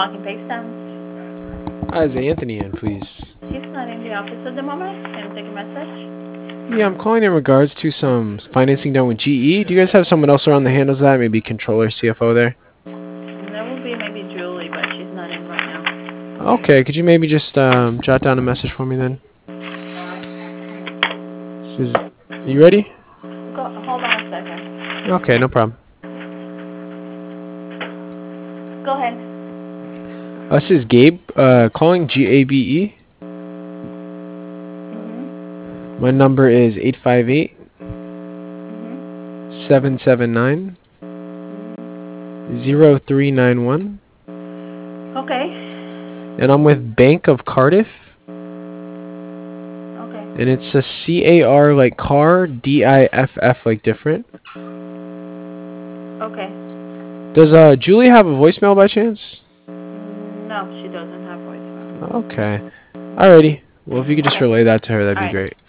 talking FaceTime. Hi, is Anthony in, please? She's not in the office at the moment. Can I take a message? Yeah, I'm calling in regards to some financing done with GE. Do you guys have someone else around that handles that? Maybe controller, CFO there? There will be maybe Julie, but she's not in right now. Okay, could you maybe just jot down a message for me then? Are you ready? Hold on a second. Okay, no problem. Go ahead. This is Gabe, calling GABE. My number is 858-779-0391. Okay. And I'm with Bank of Cardiff. Okay. And it's a CAR like car, DIFF like different. Okay. Does Julie have a voicemail by chance? No, she doesn't have voicemail. Okay. Alrighty. Well, if you could just Okay. relay that to her, that'd be Alright. great.